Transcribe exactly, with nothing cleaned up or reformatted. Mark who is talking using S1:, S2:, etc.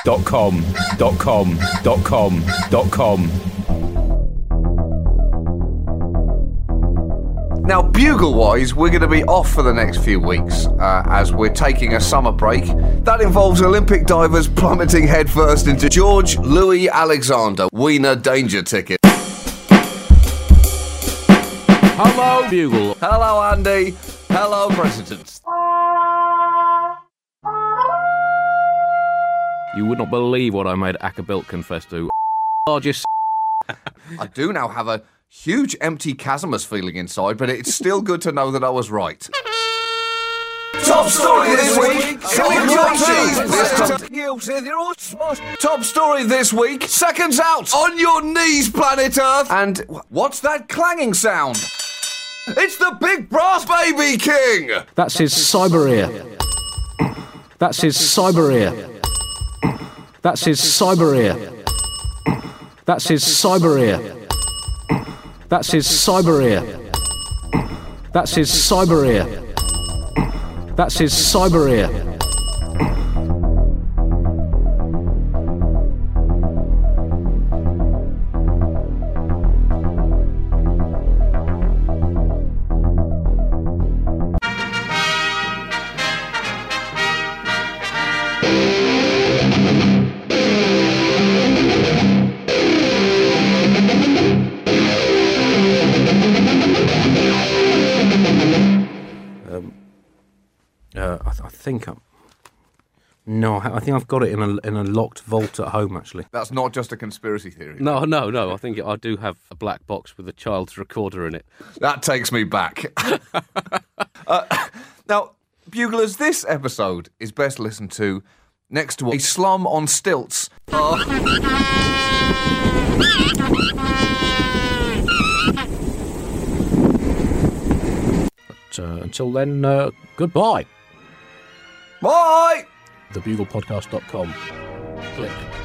S1: dot com dot com dot com dot com.
S2: Now, Bugle-wise, we're going to be off for the next few weeks uh, as we're taking a summer break. That involves Olympic divers plummeting headfirst into George Louis Alexander Wiener danger ticket.
S1: Hello, Bugle.
S2: Hello, Andy. Hello, President.
S1: You would not believe what I made Acapulco confess to. Largest.
S2: I do now have a huge empty chasmus feeling inside, but it's still good to know that I was right. Top story this week. Top story this week. Seconds out. On your knees, planet Earth. And what's that clanging sound? It's the Big Brass Baby King.
S3: That's his cyber ear. That's his cyber ear. That's his cyber ear. That's his cyber ear. That's his cyber ear. That's his cyber ear. That's his cyber ear. Uh, I, th- I think I'm. No, I, I think I've got it in a in a locked vault at home. Actually,
S2: That's not just a conspiracy theory.
S4: No, no, no. I think I do have a black box with a child's recorder in it.
S2: That takes me back. uh, now, Buglers, this episode is best listened to next to a slum on stilts. Uh,
S3: but, uh, until then, uh, goodbye.
S2: Bye!
S3: the bugle podcast dot com. Click.